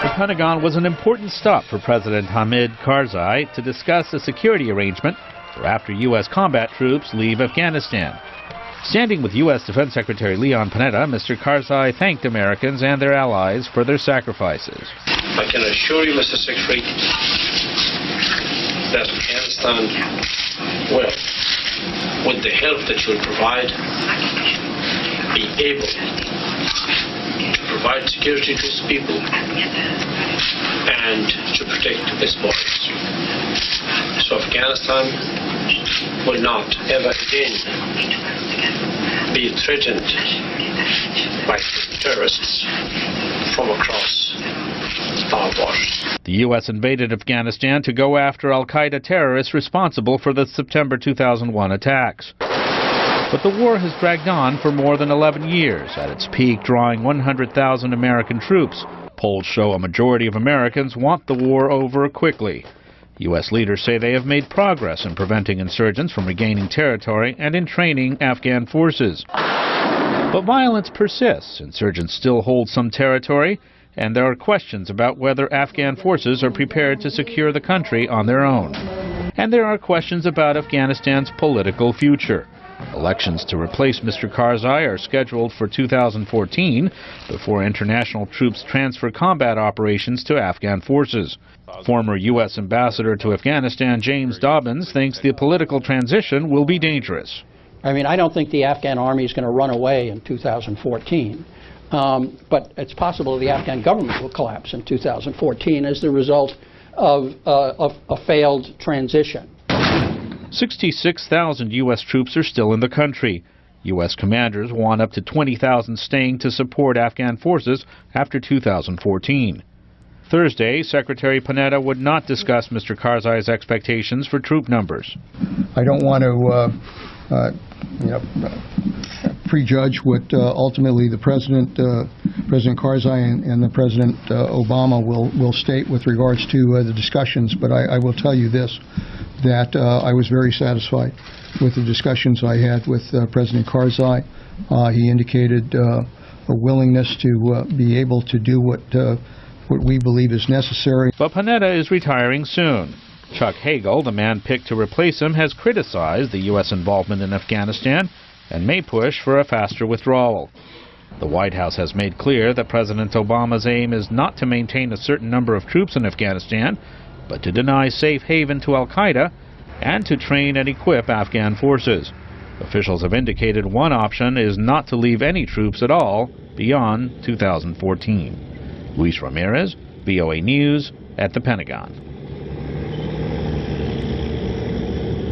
The Pentagon was an important stop for President Hamid Karzai to discuss a security arrangement for after U.S. combat troops leave Afghanistan. Standing with U.S. Defense Secretary Leon Panetta, Mr. Karzai thanked Americans and their allies for their sacrifices. I can assure you, Mr. Secretary, that Afghanistan will, with the help that you will provide, be able to provide security to its people and to protect its borders. So Afghanistan will not ever again be threatened by terrorists from across our borders. The U.S. invaded Afghanistan to go after al-Qaeda terrorists responsible for the September 2001 attacks. But the war has dragged on for more than 11 years, at its peak drawing 100,000 American troops. Polls show a majority of Americans want the war over quickly. U.S. leaders say they have made progress in preventing insurgents from regaining territory and in training Afghan forces. But violence persists. Insurgents still hold some territory, and there are questions about whether Afghan forces are prepared to secure the country on their own. And there are questions about Afghanistan's political future. Elections to replace Mr. Karzai are scheduled for 2014 before international troops transfer combat operations to Afghan forces. Former U.S. Ambassador to Afghanistan James Dobbins thinks the political transition will be dangerous. I don't think the Afghan army is going to run away in 2014. But it's possible the Afghan government will collapse in 2014 as the result of a failed transition. 66,000 U.S. troops are still in the country. U.S. commanders want up to 20,000 staying to support Afghan forces after 2014. Thursday, Secretary Panetta would not discuss Mr. Karzai's expectations for troop numbers. I don't want to prejudge what ultimately the President Karzai and the President Obama will state with regards to the discussions, but I will tell you this, that I was very satisfied with the discussions I had with President Karzai. He indicated a willingness to be able to do what we believe is necessary. But Panetta is retiring soon. Chuck Hagel, the man picked to replace him, has criticized the U.S. involvement in Afghanistan and may push for a faster withdrawal. The White House has made clear that President Obama's aim is not to maintain a certain number of troops in Afghanistan, but to deny safe haven to al-Qaeda and to train and equip Afghan forces. Officials have indicated one option is not to leave any troops at all beyond 2014. Luis Ramirez, VOA News, at the Pentagon.